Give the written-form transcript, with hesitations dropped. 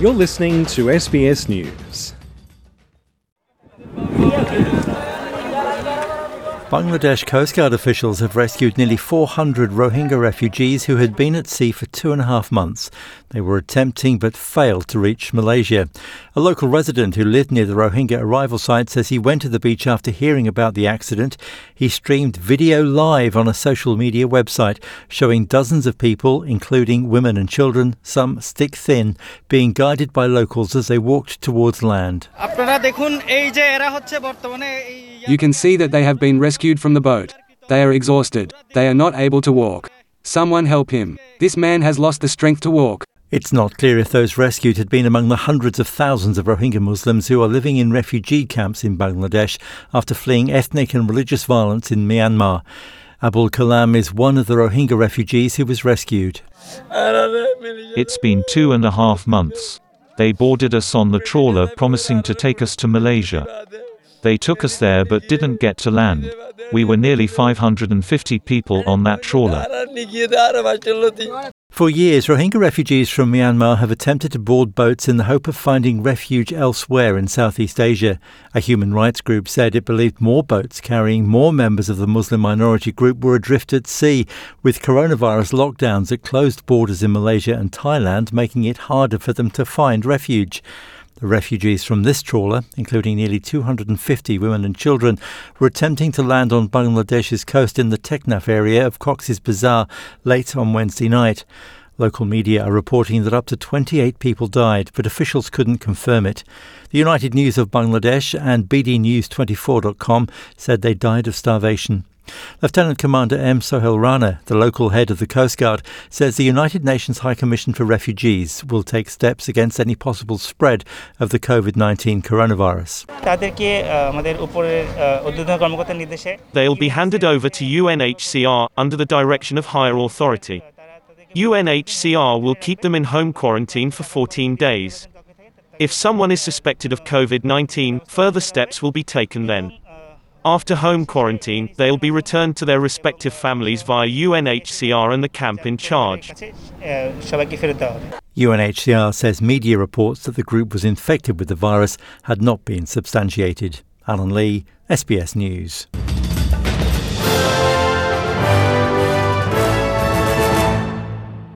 You're listening to SBS News. Bangladesh Coast Guard officials have rescued nearly 400 Rohingya refugees who had been at sea for 2.5 months. They were attempting but failed to reach Malaysia. A local resident who lived near the Rohingya arrival site says he went to the beach after hearing about the accident. He streamed video live on a social media website showing dozens of people, including women and children, some stick thin, being guided by locals as they walked towards land. You can see that they have been rescued from the boat. They are exhausted. They are not able to walk. Someone help him. This man has lost the strength to walk. It's not clear if those rescued had been among the hundreds of thousands of Rohingya Muslims who are living in refugee camps in Bangladesh after fleeing ethnic and religious violence in Myanmar. Abul Kalam is one of the Rohingya refugees who was rescued. It's been 2.5 months. They boarded us on the trawler promising to take us to Malaysia. They took us there but didn't get to land. We were nearly 550 people on that trawler. For years, Rohingya refugees from Myanmar have attempted to board boats in the hope of finding refuge elsewhere in Southeast Asia. A human rights group said it believed more boats carrying more members of the Muslim minority group were adrift at sea, with coronavirus lockdowns that closed borders in Malaysia and Thailand, making it harder for them to find refuge. The refugees from this trawler, including nearly 250 women and children, were attempting to land on Bangladesh's coast in the Teknaf area of Cox's Bazar late on Wednesday night. Local media are reporting that up to 28 people died, but officials couldn't confirm it. The United News of Bangladesh and BDNews24.com said they died of starvation. Lieutenant Commander M. Sohail Rana, the local head of the Coast Guard, says the United Nations High Commission for Refugees will take steps against any possible spread of the COVID-19 coronavirus. They'll be handed over to UNHCR under the direction of higher authority. UNHCR will keep them in home quarantine for 14 days. If someone is suspected of COVID-19, further steps will be taken then. After home quarantine, they'll be returned to their respective families via UNHCR and the camp in charge. UNHCR says media reports that the group was infected with the virus had not been substantiated. Alan Lee, SBS News.